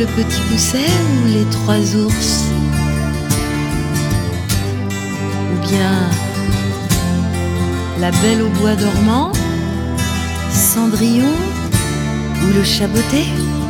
le petit pousset ou les trois ours? Ou bien la belle au bois dormant, Cendrillon ou le chat botté?